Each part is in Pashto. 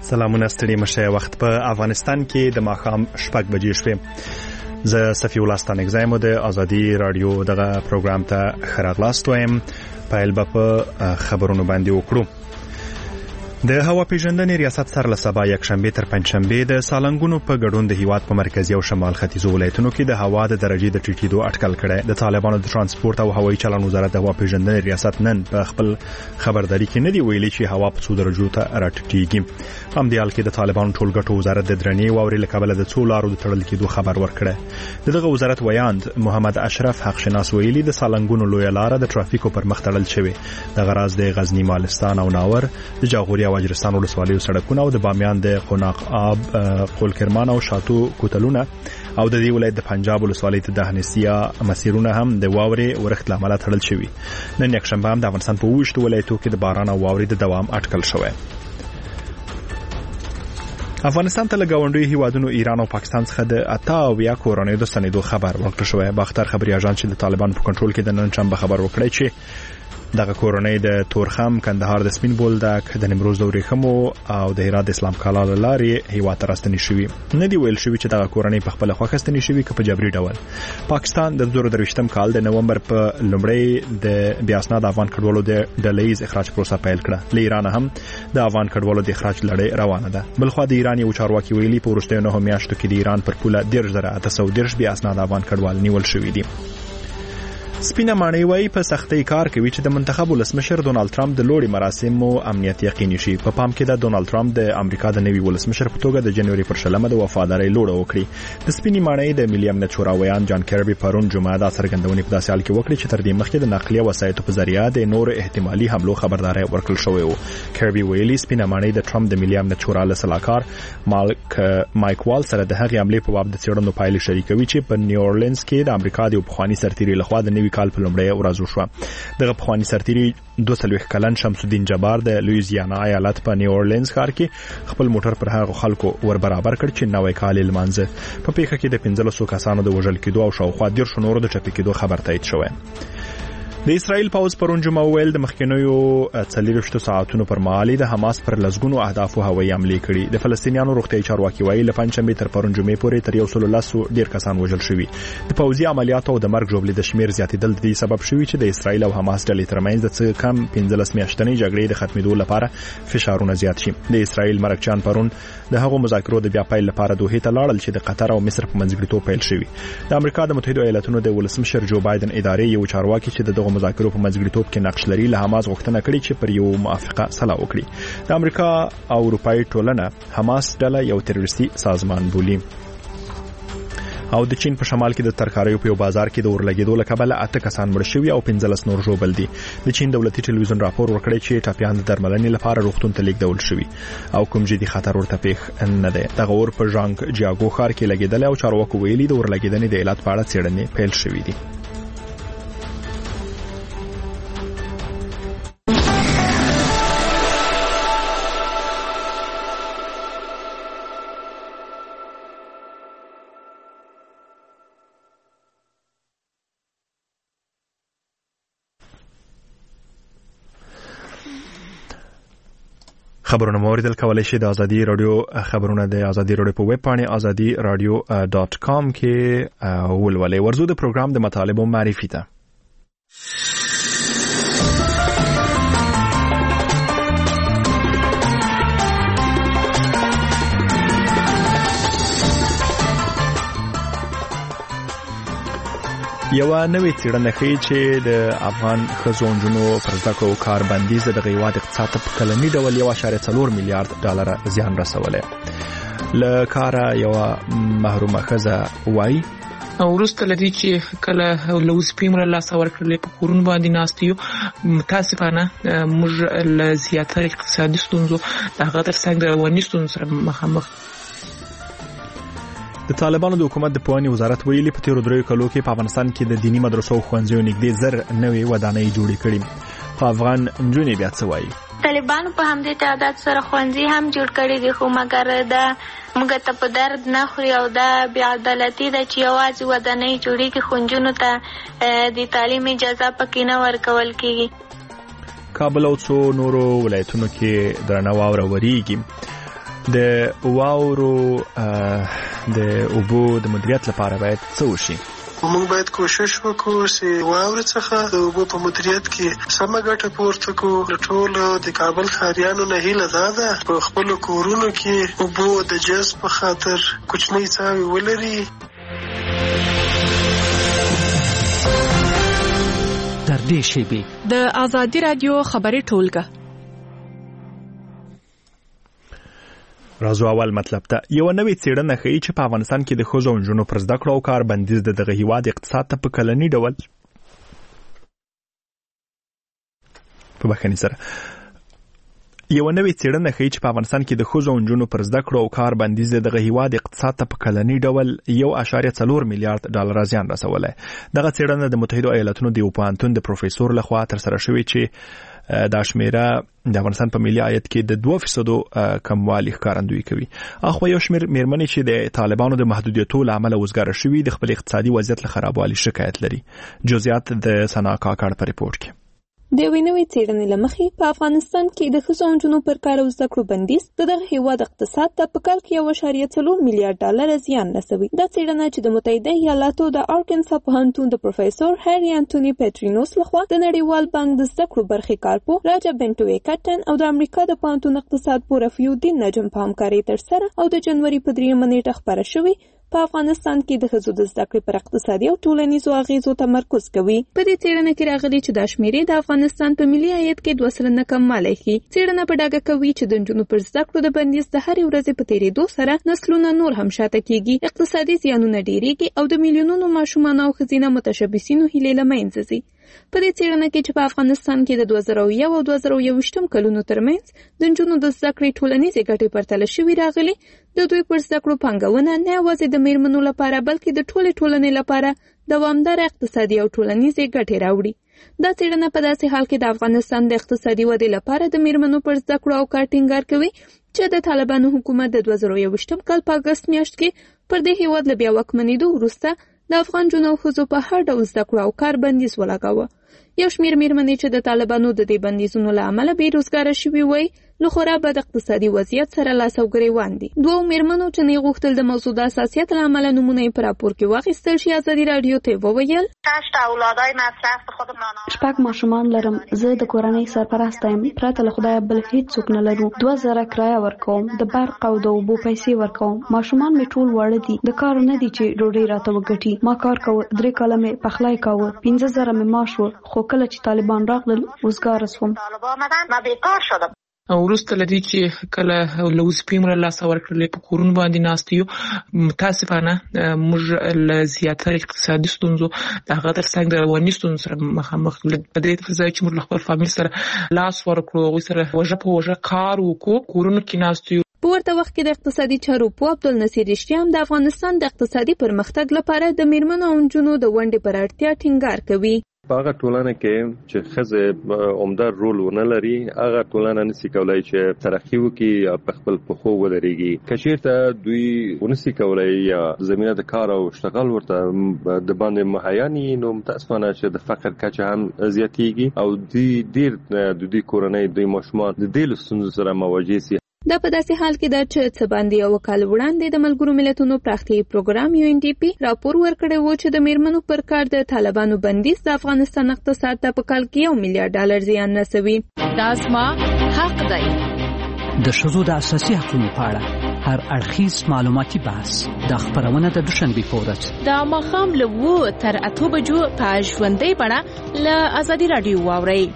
سلامونه ستړي مشه. وخت په افغانستان کې د ماښام 6 بجې شوې. زه صفی الله ستانګزایم د ازادي رادیو دغه پروګرام ته خراغلاست وایم. پایل په خبرونو باندې وکړو. د هوا پیژندنې ریاست سره له سبا یک شنبه تر پنځشنبه د سالنګونو په ګډون د هیواد په مرکزی او شمال ختیځو ولایتونو کې د هوا د درجه د ټیټېدو اټکل کړي. د طالبانو د ترانسپورت او هوایي چلند وزارت د هوا پیژندنې ریاست نن په خپل خبرداري کې نه دی ویلي چې هوا په 2 درجو ته راټیټېږي. هم د حال کې د طالبانو ټولګټو وزارت د درنې واوري لکبل د څو لارو د تړل کېدو خبر ورکړي. دغه وزارت ویاند محمد اشرف حق شناس ویلي د سالنګونو لوی لار د ترافیکو پر مخ تړل شوی. د غراز د غزنی مالستان او ناور د جاغوري وجرستان ولسوالیو سړکونه او د بامیان د قوناق آب قولکرمان او شاتو کوتلونه او د دې ولایت د پنجاب ولسوالۍ ته د هنسیا مسیرونه هم د واوري ورښت لامل تړل شوی. نن یک شنبه هم د افغانستان په 20 ولایتو کې د باران او واوري د دوام اټکل شوی. افغانستان ته لګاونډي هیوادونو ایران او پاکستان څخه د 88 کورونې د سندو خبر ورکړ شوی. باختر خبري اژانس چې د طالبانو په کنټرول کې د نن شنبه خبر ورکړی چې دغه کورونې د تورخم، کندهار د سپین بولدک، د نیمروز د ورېخمو او د هرات د اسلام کالا لارې هیواد ته راستنې شوی. نه دی ویل شوی چې دغه کورونې په خپل خوښه ستنې شوی که په جبري ډول. پاکستان د 2023م کال د نومبر په لومړۍ د بیا اسناد افغان کډوالو د ډلهیز اخراج پروسه پیل کړه. له ایران هم د افغان کډوالو د اخراج لړۍ روانه ده. بلخو د ایران یو چارواکي ویلي په وروستیو 9 میاشتو کې د ایران پر پوله 10830 بیا اسناد افغان کډوال نیول شوی دي. سپینه ماڼۍ وای په سختۍ کار کوي چې د منتخب ولسمشر ډونالد ټرمپ د لوړي مراسمو امنیت یقیني شي. په پام کې د ډونالد ټرمپ د امریکا د نوي ولسمشر په توګه د جنوري پر 16 د وفادارۍ لوړه وکړي. د سپینې ماڼۍ د ملي امنیت شورا ویان جان کربي پرون جمعه د څرګندونې په داسې حال کې وکړي چې تر دې مخکې د نقلیه وسایطو په ذریعہ د نور احتمالي حملو خبرداري ورکړل شوې و. کربي ویلي سپینه ماڼۍ د ټرمپ د ملي امنیت شورا له سلاکار مایک وال سره د هغې حملې په باب د څېړنو پایلې شریکوي چې په نیو اورلینز کې د امریکا د پخوانی سرتیري لخوا د نوي کال په لومړۍ شو. دغه پخوانی سرتیري 22 کلن شمس الدین جبار د لویزیانا ایالت په نیو اورلینز ښار کې خپل موټر پر هغه خلکو ور برابر کړ چې نوې کال لمانځه. په پیښه کې د 1500 کسانو د وژل کېدو او شاوخوا 10 نورو د ټپي کېدو خبر تایید شوی. د اسرائیل پوځ پرون جمعه ویل د مخکینیو 40 ساعتونو پر مهال د حماس پر لسګونو اهداف هوایي حملې کړي. د فلسطینیانو روغتیايي چارواکي وایي له پنځشنبه تر پرون جمعې پورې تر 110 ډیر کسان وژل شوي. د پوځي عملیاتو او د مرګ ژوبلې د شمیر زیاتېدل د دې سبب شوي چې د اسرائیل او حماس ډلې ترمنځ د څه کم 15 میاشتنۍ جګړې د ختمېدو لپاره فشارونه زیات شي. د اسرائیل مرکچان پرون د هغو مذاکرو د بیا پیل لپاره دوحې ته لاړل چې د قطر او مصر په منځګړیتوب پیل شوي. د امریکا د متحده ایالاتونو د ولسمشر جو بایدن ادارې یو چارواکي چې دغه مذاکرو په منځګړیتوب کې نقش لري له حماس غوښتنه کړې چې پر یو موافقه صلاح وکړي. د امریکا او اروپאי ټولنه حماس ډله یو تروریستي سازمان بولي. او د چین په شمال کې د ترکاریو په یو بازار کې د اورلګیدو لکبل 8 کسان مړ شوي او 15 نور ژوبل دي. د چین دولتي ټلویزیون راپور ورکړی چې ټاپیان د درملنې لپاره روغتون ته لیږدول شوي او کوم جدي خطر ورته پیښ نه دی. دغه اور په ژانګ جیاګو ښار کې لګیدل او چارواکو ویلي د اورلګیدنې د علت په اړه څېړنې پیل شوې دي. خبرونه موریدل کولای شي د ازادي رادیو خبرونه د ازادي رادیو په ویب پاڼه azadiradio.com کې ولولئ. ورزو د پروګرام د مطالبو معرفي ته یو نوې څېړنه ښیي چې د افغان ښځو نجونو پر زده کړو کار بندیز د هیواد اقتصاد ته په کلني ډول 1.4 میلیارډ ډالر زیان رسولی. له کاره یوه محرومه ښځه وایي وروسته لدی چې کله لوز پیمره لاس ورکړل په کورون باندې ناستیو متاسفانه موږ له زیاتره اقتصادي ستونزو د هغه ترڅنګ د رواني ستونزو سره مخامخ. د طالبانو د حکومت د پوهنې وزارت ویلي په تیرو 3 کلو کې په افغانستان کې د دینی مدرسو او ښوونځیو نږدې 1000 نوې ودانۍ جوړې کړي. په افغان نجونې بیا څه وایي؟ طالبانو په همدې تعداد سره ښوونځي هم جوړ کړي دي، خو مګر دا موږ ته په درد نه خوري او دا بې عدالتي ده چې یوازې ودانۍ جوړېږي خو نجونو ته د تعلیم اجازه پکې نه ورکول کېږي. کابل او څو نورو ولایتونو کې درنه واوره وریږي. د واورو د اوبو د مدیریت لپاره باید څه وشي؟ موږ باید کوشش وکړو چې واورې څخه د اوبو په مدیریت کې سمه ګټه پورته کړو. د ټولو د کابل ښاریانو نه هیله دا ده په خپلو کورونو کې اوبو د جذب په خاطر کوچنۍ څاوې ولري. در دې شیبې د ازادي رادیو خبري ټولګه. راځو اول مطلب ته. یو نوې څېړنه ښیي چې په افغانستان کې د ښځو او نجونو پر زده کړو او کار بندیز د دغه هیواد اقتصاد ته په کلني ډول یو نوې څېړنه ښیي چې په افغانستان کې د ښځو او نجونو پر زده کړو او کار بندیز د دغه هیواد اقتصاد ته په کلني ډول 1.4 میلیارډ ډالر زیان رسولی. دغه څېړنه د متحده ایالاتونو د یو پوهنتون د پروفیسور لخوا ترسره شوې چې دا شمیره د افغانستان په ملي عاید کې د 2% کموالی ښکارندویي کوي. اخو یو شمېر میرمنې چې د طالبانو د محدودیتونو له امله وزګاره شوي د خپل اقتصادي وضعیت له خرابوالي شکایت لري. جزئیات د سنا کاکړ په ریپورت کې. د یوې نوې څېړنې له مخې په افغانستان کې د ښځو او نجونو پر کار او زده کړو بندیز د دغه هیواد اقتصاد ته په کال کې 1.4 میلیارډ ډالر زیان رسوي. دا څېړنه چې د متحده ایالاتو د آرکنسا پوهنتون د پروفیسور هری انټونی پیټرینوس لخوا د نړیوال بانک د زده کړو برخې کارپو راجا بنټوي کټن او د امریکا د پوهنتون اقتصاد پوه رفیع الدین نجم په همکارۍ ترسره او د جنوري په 3 نیټه خپره شوې په افغانستان کې د ښځو د زده کړې پر اقتصادي او ټولنیزو اغیزو تمرکز کوي. په دې څېړنه کې راغلي چې دا شمیرې د افغانستان په ملي عاید کې 2% کموالی ښیي. څېړنه په ډاګه کوي چې د نجونو پر زده کړو د بندیز د هرې ورځې په تېرېدو سره نسلونه نور هم شاته کېږي، اقتصادي زیانونه ډېرېږي او د میلیونونو ماشومانو او ښځینه متشبثینو هیلې له منځه ځي. په دې څېړنه کې چې په افغانستان کې د 2001 او 2021 کلونو ترمنځ د نجونو د زده کړې ټولنیزې ګټې پرتله شوي راغلي، د دوی پر زده کړو پانګونه نه یوازې د میرمنو لپاره بلکې د ټولې ټولنې لپاره دوامداره اقتصادي او ټولنیزې ګټې راوړي. دا څېړنه په داسې حال کې د افغانستان د اقتصادي ودې لپاره د میرمنو پر زده کړو او کار ټینګار کوي چې د طالبانو حکومت د 2021 کال په اګست میاشت کې پر دې هیواد له بیا واکمنېدو وروسته د افغان نجونو او ښځو په هر ډول زده کړو او کار بندیز ولګاوه. یو شمېر میرمنې چې د طالبانو د دې بندیزونو له امله بېروزګاره شوي وای له خورا بد اقتصادي وضعیت سره لاس او ګریوان دي. دوو میرمنو چې نه غوښتل د موضوع د حساسیت له امله نومونه یې په راپور کې واخیستل شي ازادي راډیو ته وویل 6 ماشومان لرم. زه د کورنۍ سرپرست یم. پرته له خدایه بل هیڅ څوک نه لرو. 2000 کرایه ورکوم. د برق او د اوبو پیسې ورکوم. ماشومان مې ټول واړه دي. د کار نه دي چې ډوډۍ راته وګټي. ما کار کوه. 3 کاله مې پخلی کوه. 15000 مې معاش و. خو کله چې طالبان راغلل وزګاره شوم. وروسته لدی چې کله لوزپیم له لاس ورکړلې په کورونو باندې ناستیو متاسفانه موږ له زیاتره اقتصادي ستونزو د هغه ترڅنګ د رواني ستونزو سره مخامخ په دې ځای چې موږ خپل فامیل سره لاس ورکړو او سره وجه په وجه کار وکړو کورونو کې ناستیو. په ورته وخت کې د اقتصادي چارو پوه عبدالنصیر رشتیان د افغانستان د اقتصادي پرمختګ لپاره د میرمنو او نجونو د ونډې پر اړتیا ټینګار کوي. په هغه ټولنه کې چې ښځې عمده رول ونه لري هغه ټولنه نشي کولای چې ترقی وکړي یا په خپل پښو ودرېږي. که چېرته دوی ونشي کولای یا زمینه د کار او اشتغال ورته د باندې مهیا نه وي نو متاسفانه چې د فقر کچه هم زیاتېږي او ډېر د دې کورنۍ د ماشومان د دې ستونزو سره مواجه شي. دا په داسې حال کې ده چې څه باندې یو کال وړاندې د ملګرو ملتونو پراختیایي پروګرام UNDP راپور ورکړی و چې د میرمنو پر کار د طالبانو بندیز د افغانستان اقتصاد ته په کال کې 1 میلیارډ ډالر زیان رسوي. دا زما حق دی. د ښځو د اساسي حقوقو په اړه هر اړخیز معلوماتي بحث د خبرونه د دوشنبه په ورځ د ماښام له 2 تر 8 بجو په ژوندۍ بڼه له ازادي راډیو واورئ.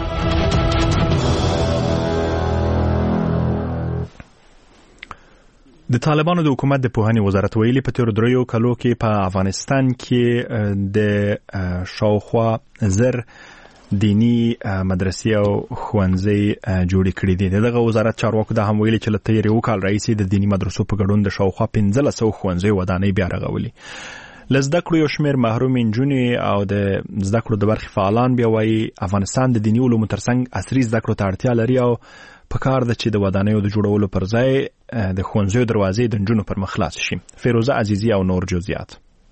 د طالبانو د حکومت د پوهنې وزارت ویلي په تیر 3 کالو کې په افغانستان کې د شاوخوا 1000 دینی مدرسې او ښوونځي جوړ کړي دي. دغه وزارت چارواکو دا هم ویلي چې له تیر یو کال راهیسې د دینی مدرسو په ګډون د شاوخوا 1500 ښوونځي ودانۍ بیا رغولي. لزده کړو یو شمېر محروم نجونې او د زده کړو د برخې فعالان بیا وایي افغانستان د دینی علومو ترڅنګ عصري زده کړو ته اړتیا لري او په کار ده چې د ودانیو د جوړولو پر ځای د ښوونځیو دروازې د نجونو پر مخ خلاص شي. فیروزه عزیزی او نور جزئیات.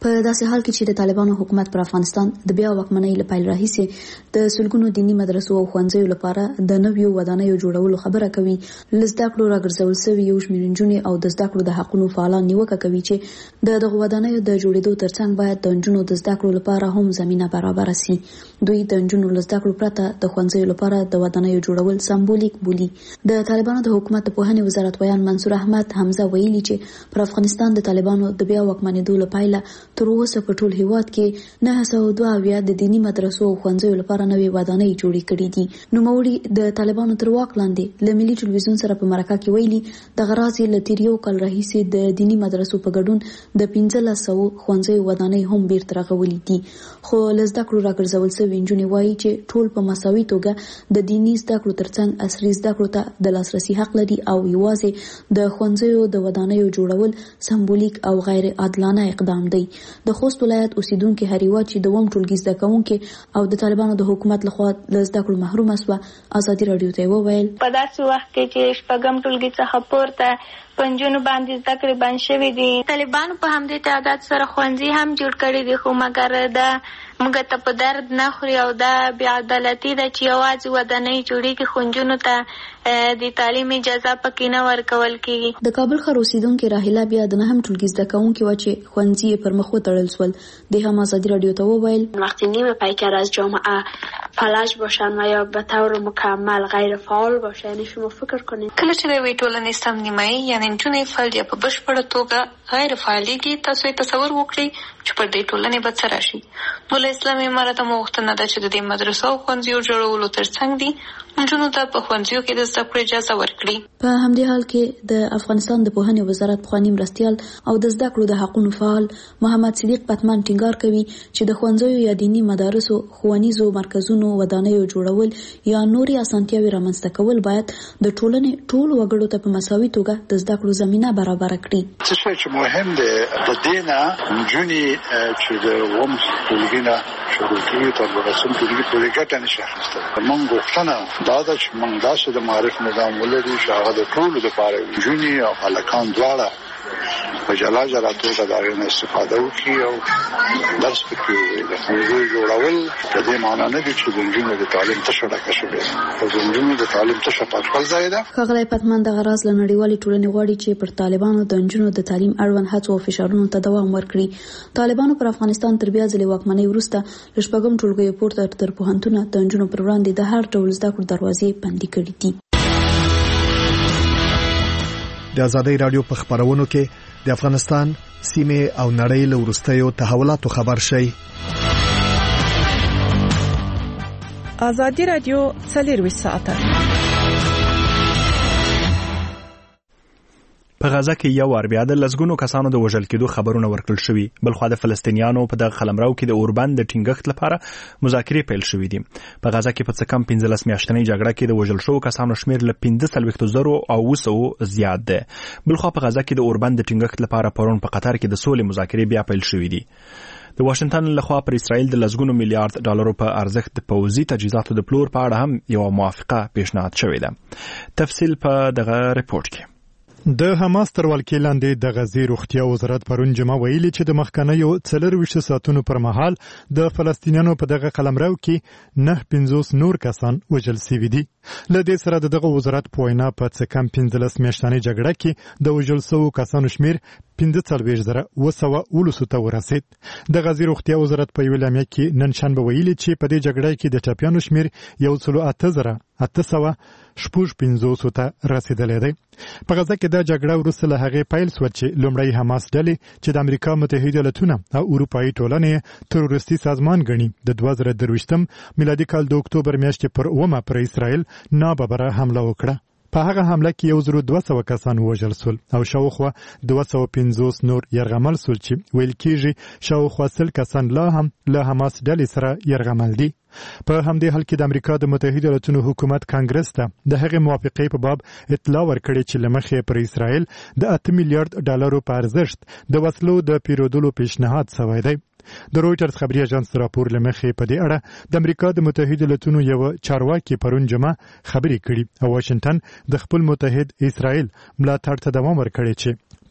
په داسې حال کې چې د طالبانو حکومت پر افغانستان د بیا واکمنۍ لپاره راهیسې د سلګونو دینی مدرسو او ښوونځیو لپاره د نویو ودانیو جوړولو خبره کوي، لزده کړو راګرځول شوی یو شمېر نجونې او د زده کړو د حقونو فعالان نیوکه کوي چې د دغه ودانیو د جوړېدو ترڅنګ باید د نجونو د زده کړو لپاره هم زمينه برابر شي. دوی د نجونو زده کړو پرته د ښوونځیو لپاره د ودانیو جوړول سمبولیک بولي. د طالبانو د حکومت د پوهنې وزارت ویان منصور احمد حمزه ویلي چې پر افغانستان د طالبانو د بیا واکمنېدو لپاره تر اوسه په ټول هیواد کې 902 د دینی مدرسو او ښوونځیو لپاره نوې ودانۍ جوړې کړې دي. نوموړي د طالبانو تر واک لاندې له ملي ټلویزیون سره په مرکه کې ویلي د غراض له تیر یو کال راهیسې د دینی مدرسو په ګډون د 1500 ښوونځیو ودانۍ هم بیرته رغولې دي. خو لزده کړو راګرځول شوی نجونې وایي چې ټول په مساوي توګه د دینی زده کړو ترڅنګ عصري زده کړو ته د لاسرسي حق لري او یوازې د ښوونځیو د ودانیو جوړول سمبولیک او غیر عادلانه اقدام دی. د خوست ولایت اوسیدونکو هریواد چې دوم ټولګي زده کوونکي او د طالبانو د حکومت لخوا له زده کړو محروم شوه ازادي رادیو ته وویل په داسې وخت کې چې شپږم ټولګي څخه پورته پنځونو باندې زده کړې بند شوې دي. طالبانو په همدې تعداد سره ښوونځي هم جوړ کړي دي، خو مګر دا موږ ته په درد نه خوري او دا بې عدالتي ده چې یوازې ودانۍ جوړېږي خو نجونو ته د تعلیم اجازه پکې نه ورکول کېږي. د کابل ښار اوسیدونکې راهیله بیا د نهم ټولګي زده کوونکې وه چې ښوونځي یې پر مخ وتړل شول. د هم ازادي رادیو ته وویل وقتی نیمه پیکر از جامعه فلج باشن و یا به طور مکمل غیر فعال باشه، یعنی شما فکر کنید کله چې د یوې ټولنې سم نیمایي یعنې نجونې فلج یا په بشپړه توګه غیر فعالېږي، تاسو یې تصور وکړئ چې پر دې ټولنې به څه راشي. نو له اسلامي امارته مو غوښتنه ده چې د دې مدرسو او ښوونځیو جوړولو ترڅنګ دي نجونو ته په ښوونځیو کې د زده کړې اجازه ورکړي. په همدې حال کې د افغانستان د پوهنې وزارت پخوانی مرستیال او د زده کړو د حقونو فعال محمد صدیق پتمان ټینګار کوي چې د ښوونځیو یا دینی مدارسو ښوونیزو مرکزونو ودانیو جوړول یا نوري اسانتیاوې رامنځته کول باید د ټولنې ټول وګړو ته په مساوي توګه د زده کړو زمينه برابر کړي. څه چې مهم دی د دینه نجونې چې د وم ټولګي نه شروع کیږي تر رسم ټولګي پورې ګټه نشي اخیستل. موږ غوښتنه دا ده چې موږ داسې د معرف نظام ولرو چې هغه د ټولو لپاره نجونې او هلکان دواړه په جلا جلا توګه د هغې نه استفاده وکړي او درس پکې ووایي. د ښوونځیو جوړول د دې معنا نه دي چې د نجونو د تعلیم تشه ډکه شوې او د نجونو د تعلیم تشه په خپل ځای ده. ښاغلی پتمان دغه راز له نړیوالې ټولنې غواړي چې پر طالبانو د نجونو د تعلیم اړوند هڅو او فشارونو ته دوام ورکړي. طالبانو پر افغانستان تر بیا ځلې واکمنۍ وروسته له شپږم ټولګیو پورته تر پوهنتونه د نجونو پر وړاندې د هر ډول زده کړو دروازې بندي کړي دي. د ازادۍ رادیو په خبرونو کې د افغانستان سیمه او نړۍ له وروستیو تحولاتو خبر شي. ازادي رادیو 24 ساعته په غزا کې یو وار بیا د لسګونو کسانو د وژل کېدو خبرونه ورکړل شوي. بلخو د فلسطینیانو په دغه قلمرو کې د اوربند د ټینګښت لپاره مذاکرې پیل شوې دي. په غزا کې په څه کم 15 میاشتنۍ جګړه کې د وژل شوو کسانو شمېر له 15,000 او 200 زیات دی. بلخو په غزا کې د اوربند د ټینګښت لپاره پرون په قطر کې د سولې مذاکرې بیا پیل شوې دي. د واشنگټن لخوا پر اسرائیل د لسګونو میلیارډ ډالرو په ارزښت د پوځي تجهیزاتو د پلور په اړه هم یو موافقه پیشنهاد شوې ده. تفصیل په دغه رپورت کې. د حماس تر ولکې لاندې د غزې روغتیا وزارت پرون جمعه ویلي چې د مخکنیو 24 ساعتونو پر مهال د فلسطینیانو په دغه قلمرو کې 950 نور کسان وژل شوي دي. له دې سره دغه وزارت په وینا په څه کم 15 میاشتنۍ جګړه کې د وژل شوو کسانو شمېر 45,200 ته ورسید. د غزې روغتیا وزارت په یو اعلامیه کې نن شنبه ویلي چې په دې جګړه کې د ټپیانو شمېر 1,850 ته رسیدلی دی. په غزه کې دا جګړه وروسته له هغې پیل شوه چې لومړی حماس ډلې چې د امریکا متحده ایالتونه او اروپایي ټولنې تروریستي سازمان ګڼي د 2023 میلادي کال د اکتوبر میاشتې پر 9 پر اسرائیل ناببره حمله وکړه. په هغه حمله کې 1,200 کسان وژل شول او شاوخوا 250 نور یرغمل شول چې ویل کېږي شاوخوا 100 کسان لا هم له حماس ډلې سره یرغمل دي. په همدې حال کې د امریکا د متحده ایالتونو حکومت کانګرس ته د هغې موافقې په باب اطلاع ورکړې چې له مخې پر اسرائیل د 8 میلیارډ ډالرو په ارزښت د وسلو د پیرودلو پیشنهاد شوی دی. د رویټرز خبري اژانس راپور له مخې په دې اړه د امریکا د متحده ایالتونو یو چارواکي پرون جمعه خبرې کړي او واشنگټن د خپل متحد اسرائیل ملاتړ ته دوام ورکړي چې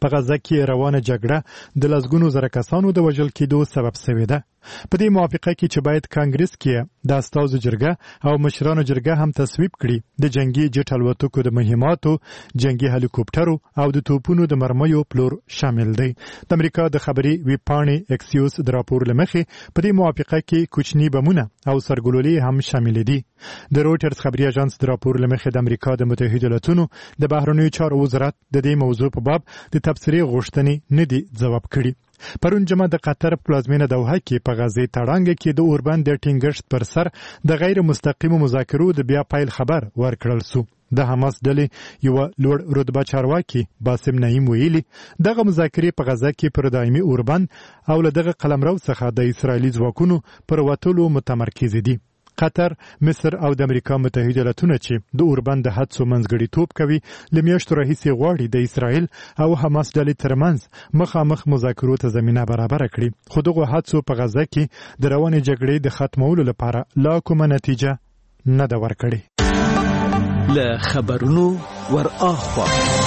په غزه کې روانه جګړه د لسګونو زره کسانو د وژل کېدو سبب شوې ده. په دې موافقه کې چې باید کانګرس کې د استازو جرګه او مشرانو جرګه هم تصویب کړي د جنگي جټ الوتکو د مهماتو، جنگي هلیکوپټرو او د توپونو د مرمیو پلور شامل دی. د امریکا د خبري ویب پاڼې اکسیوس د راپور لمخې په دې موافقه کې کوچني بمونه او سرګلولې هم شامل دي. د رويټرز خبري اژانس د راپور لمخې د امریکا د متحده ایالاتونو د بهرنیو چارو وزارت د دې موضوع په باب د تبصرې غوښتنې نه دي ځواب کړي. پرون جمعه د قطر پلازمینه دوحه کې په غزې تړانګ کې د اوربند د ټینګښت پر سر د غیر مستقیمو مذاکرو د بیا پایل خبر ورکړل سو. د حماس ډلې یو لوړ رتبه چارواکي باسم نعیم ویلي دغه مذاکرې په غزه کې پر دایمي اوربند او له دغه قلمرو څخه د اسرایلی ځواکونو پر وټولو متمرکز دي. قطر، مصر او د امریکا متحده ایالاتونه چې د اوربند د حدسو منځګړیتوب کوي لمیاشتو راهیسې غواړي د اسرایل او حماس ډلې ترمنځ مخامخ مذاکرو ته زمینه برابر کړي، خو دغه حدسو په غزه کې د روانې جګړې د ختمولو لپاره لا کومه نتیجه نه ده ورکړې. له خبرونو ور اخوا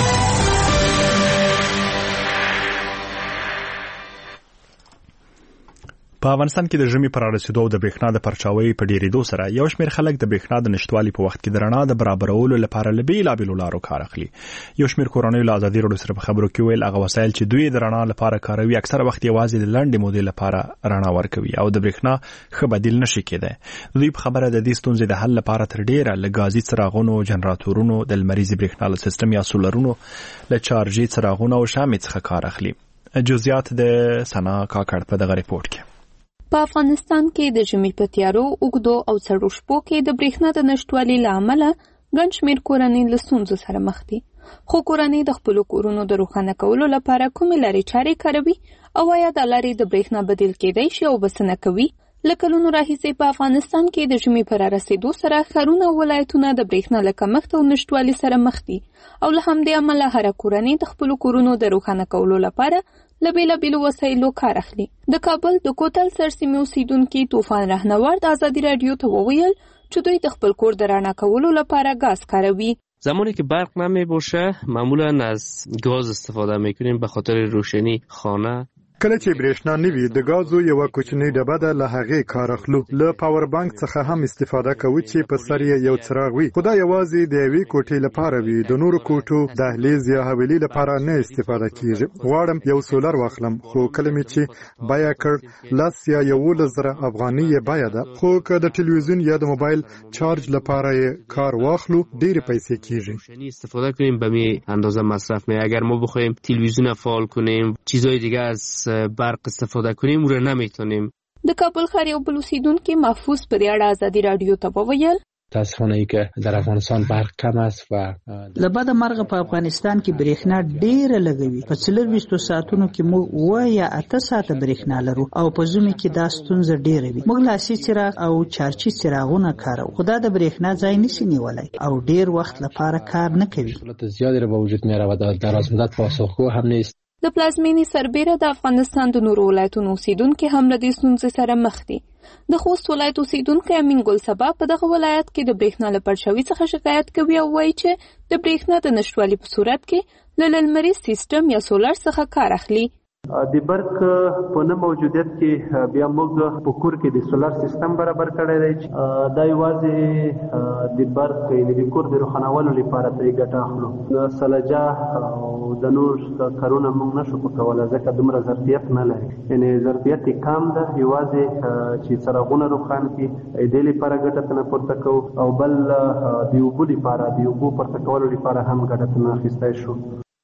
په افغانستان کې د ژمي پر رسیدو د برېښنا د پرچاوي په ډیریدو سره یو شمېر خلک د برېښنا د نشټوالي په وخت کې د رڼا د برابرولو لپاره له بېلابېلو لارو کار اخلي. یو شمېر کورنیو له ازادي راډیو سره په خبرو کې ویل هغه وسایل چې دوی د رڼا لپاره کاروي اکثره وخت یوازې د لنډې مودې لپاره رڼا ورکوي او د برېښنا ښه بدیل نشي کېدای. دوی په خبره د دې ستونزې د حل لپاره تر ډیره له غازي څراغونو، جنراتورونو، د لمریزي برېښنا له سیستم یا سولرونو، له چارجي څراغونو او شامې څخه کار اخلي. جزئیات د سنا کاکړ په دغه ریپورت کې. په افغانستان کې د ژمي په تیارو، اوږدو او سړو شپو کې د برېښنا د نشټوالي له امله ګڼ شمېر کورنۍ له ستونزو سره مخ دي. خو کورنۍ د خپلو کورونو د روښانه کولو لپاره کومې لارې چارې کاروي او آیا دا لارې د برېښنا بدیل کېدای شي او بسنه کوي؟ له کلونو راهیسې په افغانستان کې د ژمي په رارسېدو سره ښارونه او ولایتونه د برېښنا له کمښت او نشټوالي سره مخ دي او له همدې امله هره کورنۍ د خپلو کورونو د روښانه کولو لپاره له بېلابېلو وسایلو کار اخلي. د کابل د کوتل سرسیمې اوسیدونکي طوفان رهنورد ازادي راډیو ته وویل چې دوی د خپل کور د رڼا کولو لپاره گاز کاروي. زمانی که برق نمی باشه معمولا از گاز استفاده میکنیم به خاطر روشنی خانه. کله چې برېښنا نه وي د غازو یو کوچنی ډبه ده له هغې کار اخلو. له پاور بانک څخه هم استفاده کوو چې په سر یې یو څراغ وي. خو دا یوازې د یوې کوټې لپاره وي، د نورو کوټو دهلیز یا حویلي لپاره نه استفاده کیږي. غواړم یو سولر واخلم خو کله مې چې بیا کړ 10 یا 11,000 افغانۍ یې بیا ده. خو که د ټلویزیون یا د موبایل چارج لپاره یې کار واخلو ډېرې پیسې کیږي. استفاده کنیم به می اندازه مصرف می. اگر ما بخوایم تلویزیون فعال کنیم، چیزای دیگه از برق استفاده کنیم رو نمیتونیم. د کابل ښار یو بل اوسیدونکي محفوظ په دې اړه ازادي راډیو ته وویل متاسفانه ای که در افغانستان برق کم است و لبد مرغ په افغانستان کې برېښنا ډېره لګوي. په 24 ساعتونو کې موږ 7 یا 8 ساعته برېښنا لرو او په ژمي کې دا ستونزه ډېره وي. موږ لاسي څراغ او چارجي څراغونه کاروو، خو دا د برېښنا ځای نشي نیولای او ډېر وخت لپاره کار نه کوي. زیاتې به وجود میاره و در دراز مدت پاسخگو هم نیست. د پلازمینې سربېره د افغانستان د نورو ولایتونو اوسیدونکي هم له دې ستونزې سره مخ دي. د خوست ولایت اوسیدونکی امین ګل سبا په دغه ولایت کې د برېښنا له پړشوي څخه شکایت کوي او وایي چې د برېښنا د نشټوالي په صورت کې له لمریز سیستم یا سولر څخه کار اخلي. د برق په نه موجودیت کې بیا موږ په کور کې د سولر سیستم برابر کړی دی. دا یوازې د برق د کور د روښانولو لپاره پرې ګټه اخلو. د سلجه او د نور کارونه موږ نشو کولی ځکه دومره ظرفیت نه لري، یعنې ظرفیت یې کم ده. یوازې چې څراغونه روښان کړي دې لپاره ګټه ترنه پورته کوو او بل د اوبو لپاره د اوبو پورته کولو لپاره هم ګټه ترنه اخیستی شو.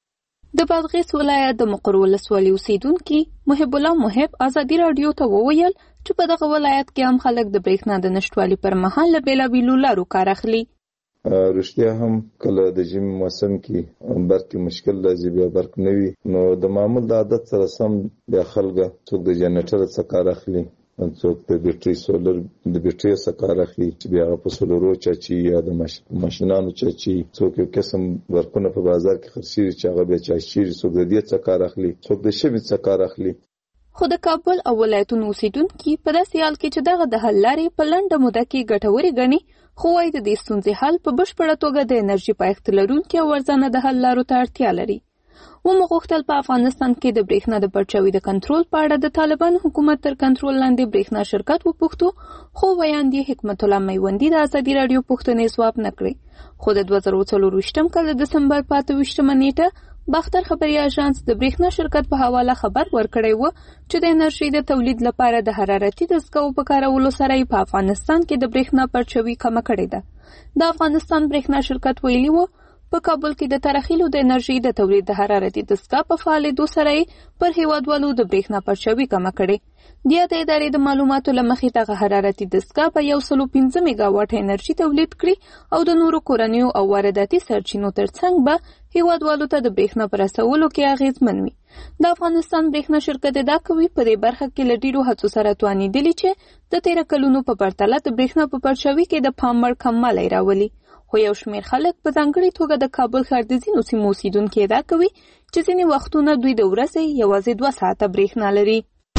د بادغیس ولایت د مقر ولسوالۍ اوسیدونکي محب الله محب ازادي راډیو ته وویل چې په دغه ولایت کې هم خلک د برېښنا د نشټوالي پر مهال له بېلابېلو لارو کار اخلي. رښتیا هم کله د ژمي موسم کې برق مشکل راځي، بیا برق نه وي، نو د معمول د عادت سره سم بیا خلک څوک د جنریټر څخه کار اخلي، څوک د بیټري سولر د بیټري څخه کار اخلي چې بیا په سولرو چاچي یا د ماشینانو چاچي. څوک یو قسم برقونه په بازار کې خرڅېږي چې هغه بیا چاچي، څوک د دې څخه کار اخلي، څوک د شبي څخه کار اخلي. خو د کابل او ولایتونو اوسیدونکي په داسې حال کې چې دغه د حل لارې په لنډه موده کې ګټورې ګڼي، خو وايي د دې ستونزې حل په بشپړه توګه د انرژي پایښت لرونکي او ارزانه د حل لارو ته اړتیا لري. ومغوښتل په افغانستان کې د برېښنا د پرچاوي د کنټرول په اړه د طالبان حکومت تر کنټرول لاندې برېښنا شرکت وپوښتو، خو ویاندې حکمت الله میوندي د ازادي راډیو پوښتنې ځواب نه کړې. خو د 2024 کال د دسمبر 25 نیټه باختر خبري اژانس د برېښنا شرکت په حواله خبر ورکړی و چې د انرژي د تولید لپاره د حرارتي دستګاو په کارولو سره په افغانستان کې د برېښنا پرچاوي کمه کړې ده. د افغانستان برېښنا شرکت ویلي و په کابل کې د ترخیلو د انرژي د تولید د حرارتي دستګاه په فعالیدو سره پر هیوادوالو د برېښنا پرچاوي کمه کړې. د ادارې د معلوماتو له مخې دغه حرارتي دستګاه په 105 میگاواټ انرژي تولید کړي او د نورو کورنیو او وارداتي سرچینو ترڅنګ به هیوادوالو ته د برېښنا په رسولو کې اغېزمن وي. د افغانستان برېښنا شرکت ادعا کوي په دې برخه کې له ډېرو هڅو سره توانېدلي چې د 13 کلونو په پرتله د برېښنا په پرچاوي کې د پام وړ کموالی راولي. خو یو شمېر خلک په ځانګړې توګه د کابل ښار د ځینو سیمو اوسېدونکي ادعا کوي چې ځینې وختونه دوی د ورځې یوازې 2 ساعته برېښنا لري.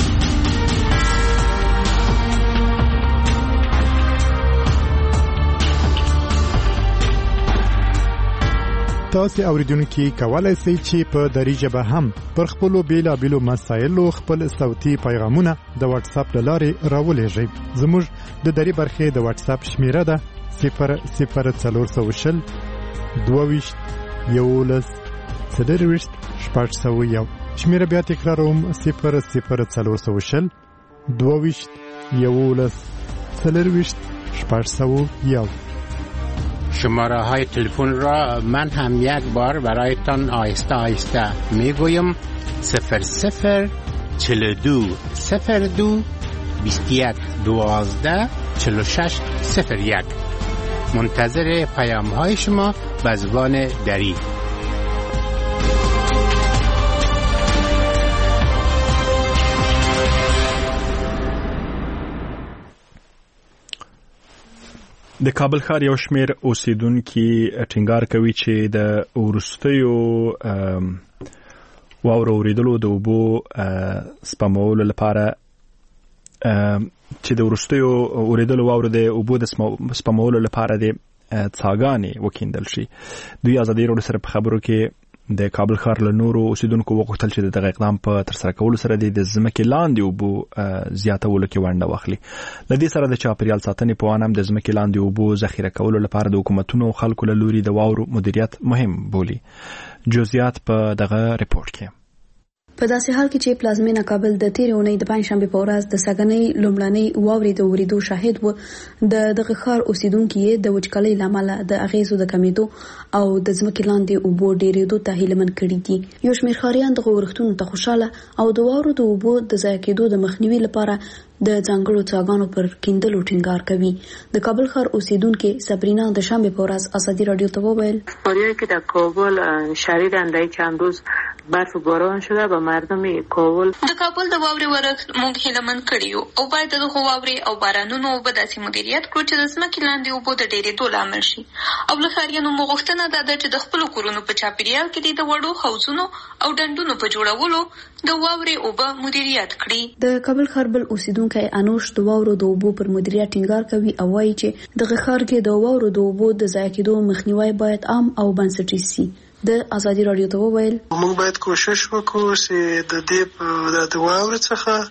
تاسو اوریدونکو کولای شئ چې په دری ژبه هم پر خپل بیلابیلو مسایلو خپل صوتي پیغامونه د واتس اپ لارې راولېږئ. زموږ د دری برخې د واتس اپ شمیره ده 00420 22 11 40 601. شمیره بیا تکراروم 00420 22 11 40 601. شماره های تلفن را من هم یک بار برایتان آهسته آهسته میگویم 00 42 02 21 12 46 01. منتظر پیام های شما به زبان دری. د کابل ښار یو شمېر اوسیدونکي ټینګار کوي چې د وروستیو واورو اوریدلو د اوبو سپمولو لپاره چې د وروستیو اوریدلو واورو د اوبو د سپمولو لپاره د څاګانې وکیندل شي. دوی ازادي راډیو سره په خبرو کې د کابل ښار له نورو اوسیدونکو وغوښتل چې دغه اقدام په ترسره کولو سره د ځمکې لاندې اوبو زیاتولو کې ونډه واخلي. له دې سره د چاپیریال ساتنې په اړه هم د ځمکې لاندې اوبو ذخیره کولو لپاره د حکومتونو او خلکو له لوري د واورو مدیریت مهم بولي. جزئیات په دغه ریپورت کې. په داسې حال کې چې پلازمینه کابل د تیرې اونۍ د پنځشنبه په ورځ د سګنۍ لومړنۍ واورې د اوریدو شاهد و، دغه ښار اوسیدونکو د وچکالۍ لامل د اغیزو د کمیدو او د ځمکې لاندې اوبو ډېرېدو ته هیلمن کړي دي. یو شمېر ښاریان دغه ورښتونو ته خوشاله او د واورو د اوبو د ضایع کېدو د مخنیوي لپاره د ځانګړو څاګانو پر کیندلو ټینګار کوي. د کابل ښار اوسیدونکو صبرینا د شنبه په ورځ ازادي راډیو ته وویل فوریه که در کابل شدیداً در چند روز برف و باران شده و مردم کابل د کابل د واورې ورښت موږ هیلمن کړیو او باید د واورې او بارانونو اوبه داسې مدیریت کړو چې د ځمکې لاندې اوبو د ډېرېدو لامل شي. او له ښاریانو مو غوښتنه ده چې د خپلو کورونو په چاپیریال کې د وړو حوضونو او ډنډونو په جوړولو د واورې اوبه مدیریت کړي. د کابل ښار بل اوسیدونکو انوش د واورو د اوبو پر مدیریت ټینګار کوي او وایي چې دغه ښار کې د واورو د اوبو د ضایع کېدو مخنیوی باید عام او بنسټیز شي. د ازادي راډیو ته وویل موږ باید کوشش وکړو چې د دې د واورو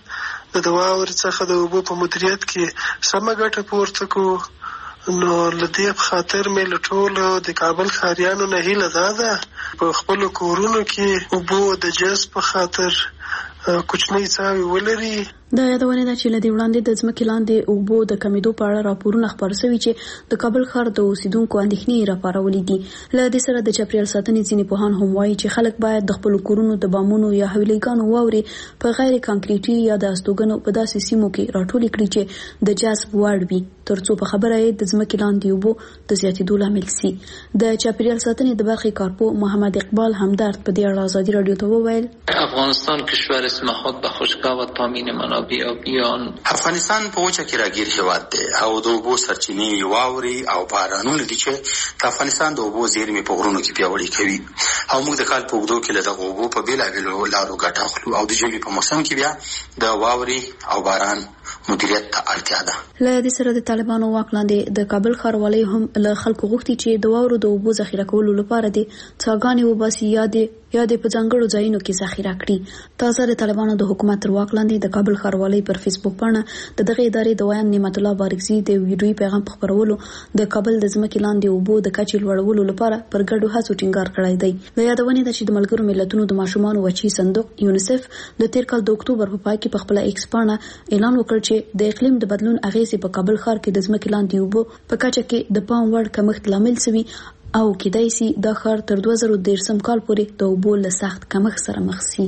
څخه د اوبو په مدیریت کې سمه ګټه پورته کړو. نو لدې خاطر مې له ټولو د کابل ښاریانو نه هیله ده په خپل کورونو کې اوبو د جذب په خاطر کوچنی څاوي ولري. دا یادونه ده چې لدې وړاندې د ځمکې لاندې اوبو د کمیدو په اړه راپورونه خپاره شوي چې د کابل ښار د اوسیدونکو اندېښنې راپارولې دي. له دې سره د چاپیریال ساتنې ځینې پوهان هم وایي چې خلک باید د خپلو کورونو د بامونو یا حویلګانو واورې په غیر کانکریټي یا د استوګنو په داسې سیمو کې راټولې کړي چې د جذب وړ وي ترڅو په خبره یې د ځمکې لاندې اوبو د زیاتېدو لامل شي. د چاپیریال ساتنې د برخې کارپو محمد اقبال همدرد په دې اړه ازادي راډیو ته وویل افغانستان کشور اسم خود به خشکا و تامین منابع آبیان افغانستان په وچه کې راګیر هیواد دی او د اوبو سرچینې واورې او بارانونه دي چې د افغانستان د اوبو زیرمې په غرونو کې پیاوړې کوي او موږ د کال په اوږدو کې له دغه اوبو په بېلابېلو لارو ګټه اخلو او د ژمي په موسم کې بیا د واورې او باران مدیریت ته اړتیا ده. له دې سره د طالبانو واک لاندې د کابل ښاروالۍ هم له خلکو غوښتي چې د واورو د اوبو ذخیره کولو لپاره د څاګانې وباسي یا د یا د په ځانګړو ځایونو کې ذخیره کړي. تازه د طالبانو د حکومت تر واک لاندې د کابل ښاروالۍ پر فیسبوک پاڼه د دغه ادارې د ویان نعمت الله بارکزي د ویډیويي پیغام په خپرولو د کابل د ځمکې لاندې اوبو د کچې لوړولو لپاره پر ګډو هڅو ټینګار کړی دی. د یادونې ده چې د ملګرو ملتونو د ماشومانو وچی صندوق یونیسف د تیر کال د اکتوبر په پای کې په خپل ایکس پاڼه اعلان وکړ چې د اقلیم د بدلون اغیزې په کابل ښار کې د ځمکې لاندې اوبو په کچه کې د پام وړ کمښت لامل شوي او کېدای شي دا ښار تر 2013 کال پورې د اوبو له سخت کمښت سره مخ شي.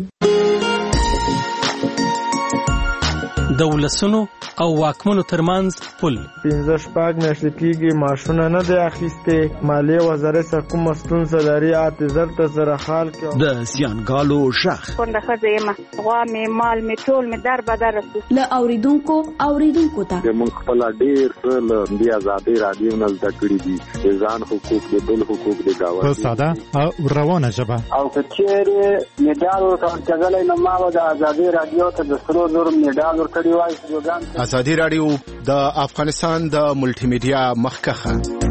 د ولسونو او واکمنو ترمنځ پل 15 میاشتې کېږي ماشونه نه دی اخیستې. مالیې وزارت سره کومه ستونزه لري اعتذار ته سره حال کې د زیانګالو ژغ کونډه ښځه یم غوا مې مال مې ټول مې در بدر له اوریدونکو ته موږ خپل ډېر له دې آزادۍ رادیو نه زده کړي دي د ځان حقوق د بل حقوق د گاوند په ساده او روانه ژبه او کچېرې میډال ورکړل نو ما د آزادۍ رادیو ته د سرو زر میډال ورکړی وای. ازادي رادیو د افغانستان د ملټي میډیا مخکخه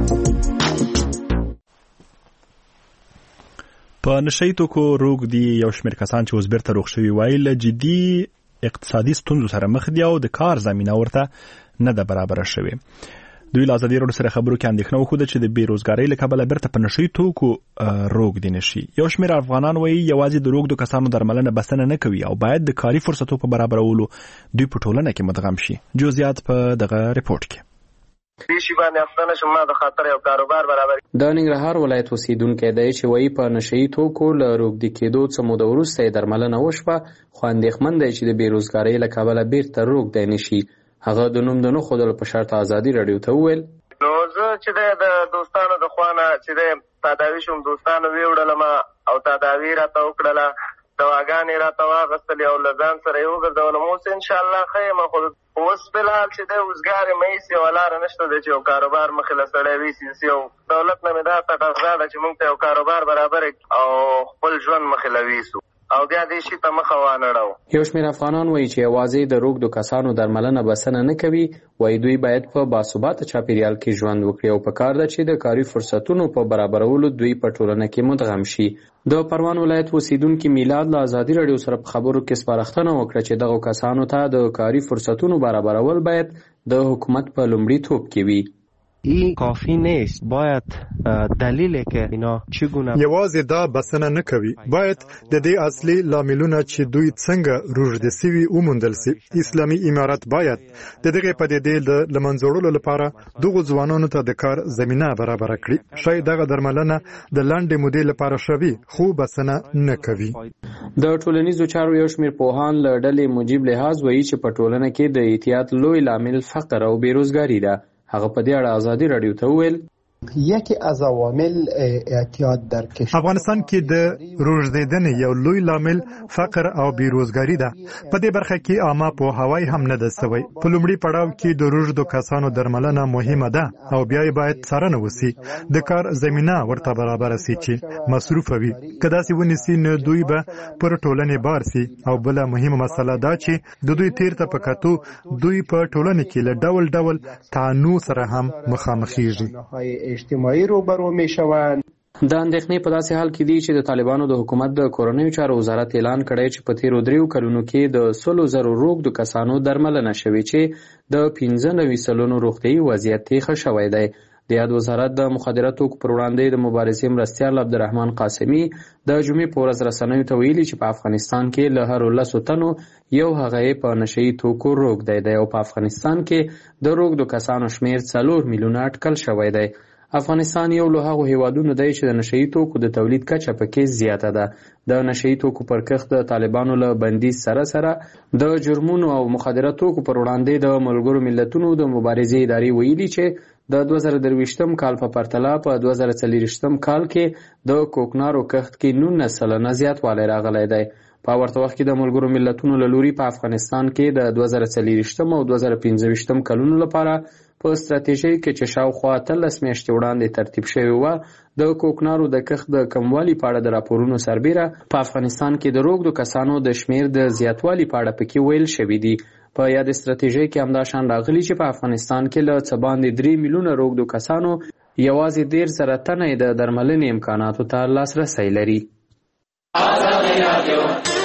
په نشئی توکو روغ دي یو شمېر کسان چې اوس بیرته روغ شوي وایي له جدي اقتصادي ستونزو سره مخ دي او د کار زمینه ورته نه ده برابره شوې. دوی له ازادي رادیو سره خبرو کې اندېښنه وښوده چې د بیروزګارۍ له کبله بیرته په نشئی توکو روغ دي نشي. یو شمېر افغانان وایي یوازې د روغدو کسانو درملنه بسنه نه کوي او باید د کاري فرصتو په برابرولو دوی په ټولنه کې مدغم شي. جزئیات په دغه ریپورت کې. شي باندې افغانه شما د خاطر یو کاروبار برابر. د ننګرهار ولایت اوسیدونکو دی چې وایي په نشئی توکو له روغدي کېدو څه موده وروسته درملنه وشوه خو اندېښمن دی چې د بیروزګارۍ له کبله بیرته روغ دی نشي. هغه د نوم د نه ښودلو په شرط ازادي رادیو ته وویل نو زه چې د دوستانو د خوانه چې د تداوي شوم دوستانو ویوړلم او تداوي راته وکړله دواګانې راته واغستلې او له ځان سره یې وګرځولم. اوس انشاءالله ښه یم خو اوس فلحال چې دی اوسګار یم ایسي او لاره نشته دی چې یو کاروبار مخې له سړی ویسي او دولت نه مې دا تقاضا ده چې موږ ته یو کاروبار برابر او خپل ژوند مخې له ویسو او بیا دې شي ته مخه وانړو. یو شمېر افغانان وایي چې یوازې د روغدو کسانو درملنه بسنه نه کوي. وایي دوی باید په باثباته چاپیریال کې ژوند وکړي او پکار ده چې د کاري فرصتونو په برابرولو دوی په ټولنه کې مدغم شي. د پروان ولایت اوسیدونکي میلاد له ازادي رادیو سره په خبرو کې سپارښتنه وکړه چې دغو کسانو ته د کاري فرصتونو برابرول باید د حکومت په لومړیتوب کې وي. این کافی نیست. باید دلیلی که اینا چگونه یوازې دا بسنه نه کوي. باید د دې اصلي لاملونه چې دوی څنګه روږدي سوي وموندل سي. اسلامي امارت باید د دغه پدیدې د لمنځوړلو لپاره دغه ځوانانو ته د کار زمينه برابر کړي. شاید دغه درملنه د لاندې مودې لپاره شوي خو بسنه نه کوي. د ټولنیزو چارو یو شمېر پوهان له ډلې مجیب لحاظ وایي چې په ټولنه کې د اعتیاد لوی لامل فقر او بیروزګاري ده. هغه په دې اړه ازادي رادیو ته وویل یکی از عوامل اعتیاد در کشور افغانستان کې د روږدېدنې یو لوی لامل فقر او بیروزګاري ده. په دې برخه کې عامه پوهاوی هم نه ده سوی. په لومړي پړاو کې د روږدو کسانو درملنه مهمه ده او بیا یې باید څارنه وسی د کار زمينه ورته برابر سي چې مصروف وي. کدا سي ونیسي نه دوی به پر ټولنې بار سي. او بل مهمه مسله ده چې د دوی تیر ته پکاتو دوی په ټولنې کې له ډول ډول تعنو سره هم مخامخېږي. اجتماعي روبرو میشوند. د اندېښنې په داسې حال کې دي چې د طالبانو د حکومت د کورنیو چارو وزارت اعلان کړی چې په تیرو 3 کلونو کې د 100,000 روغدو کسانو درملنه شوې چې د 95 سلنو روغتیايي وضعیت یې ښه شوی دی. د یاد وزارت د مخدره توکو پر وړاندې د مبارزې مرستیال عبدالرحمن قاسمي د جمعې په ورځ رسنیو ته ویلي چې په افغانستان کې له هر 10 تنو یو هغه په نشئی توکو روغدی دی او په افغانستان کې د روغدو کسانو شمیر 4 میلیونه اټکل شوی دی. افغانستان یو له هغو هیوادونو دی چې د نشئی توکو د تولید کچه پکې زیاته ده. د نشئی توکو پر کښت د طالبانو له بندیز سره سره د جرمونو او مخدره توکو پر وړاندې د ملګرو ملتونو د مبارزې ادارې ویلي چې د 2023 کال په پرتله په 2024 کال کې د کوکنارو کښت کې 19% زیاتوالی راغلی دی. په ورته وخت کې د ملګرو ملتونو له لوري په افغانستان کې د 2024 او 2025 کلونو لپاره په ستراتیژۍ کې چې شاوخوا 13 میاشتې وړاندې ترتیب شوی و د کوکنارو د کښت د کموالي په اړه د راپورونو سربیره په افغانستان کې د روغدو کسانو د شمیر د زیاتوالي په اړه پکې ویل شوی دی. په یاد ستراتیژۍ کې همدا شان راغلی چې په افغانستان کې له څه باندې 3 میلیونه روغدو کسانو یوازې 10,000 تنه د درملنې امکاناتو ته لاسرسی لري. آزادی رادیو